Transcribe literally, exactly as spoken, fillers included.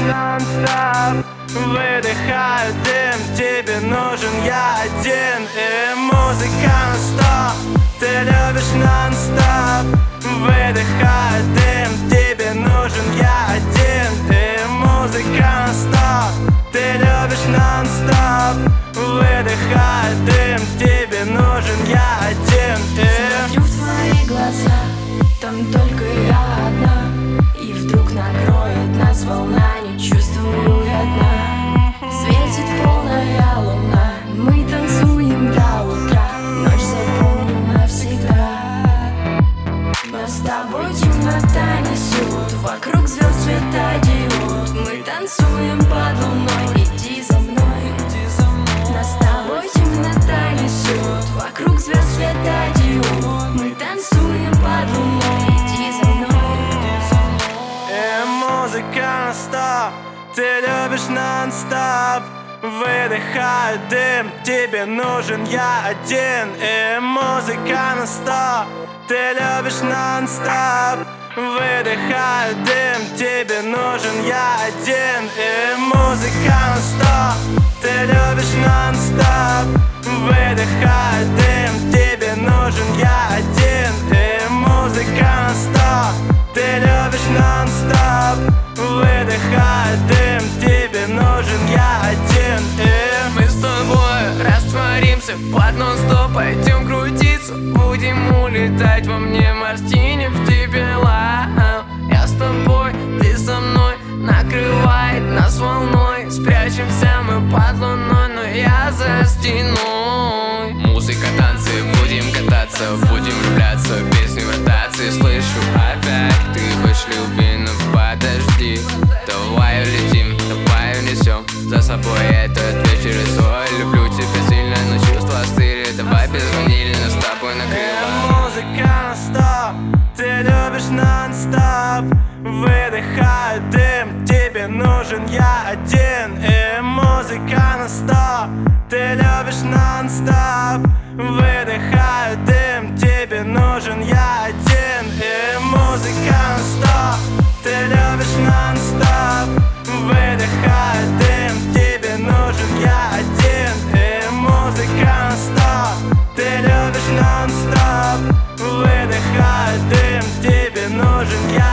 нон-стоп. Выдыхаю дым, тебе нужен я один. И музыка на сто, ты любишь нон-стоп. Выдыхаю дым, тебе нужен я один. И музыка на сто, ты любишь нон-стоп. Выдыхаю дым, тебе нужен я один. И... смотрю в твои глаза, там только я одна. И вдруг накроет нас волна, не чувствую я дна. Светит полная луна, мы танцуем до утра. Ночь запомним навсегда. Нас с тобой темнота несет, вокруг звезд светодиод. Мы танцуем под луной, иди за мной. Нас с тобой темнота несет, вокруг звезд светодиод. Мы танцуем под луной, иди за мной. И музыка на сто, ты любишь нон-стоп. Выдыхаю дым, тебе нужен я один. И музыка на сто, ты любишь нон-стоп. Выдыхаю дым, тебе нужен я один. И музыка на сто, ты любишь нон-стоп. Выдыхаю дым, тебе нужен я один. И музыка на сто, ты любишь нон-стоп. Выдыхаю дым, тебе нужен я один. И мы с тобой растворимся под нон-стоп. Пойдем крутиться, будем улетать во мне мартини в тебе лав. Я с тобой, ты со мной, накрывает нас волной. Спрячемся мы под луной, но я за стеной. Музыка, танцы, будем кататься, будем влюбляться, песни в ротации. Слышу опять, ты хочешь любви, но подожди. Давай улетим, давай унесем за собой этот вечер и свой. Люблю тебя сильно, но чувства остыли. Давай без ванили, нас с тобой накрыло. музыка на сто, ты любишь нон-стоп. Выдыхаю дым, тебе нужен я один. И музыка на сто, ты любишь нон-стоп. Выдыхаю дым, тебе нужен я один. И музыка на сто, ты любишь нон-стоп. Выдыхаю дым, тебе нужен я один. И музыка на сто, ты любишь нон-стоп. Выдыхаю дым, тебе нужен я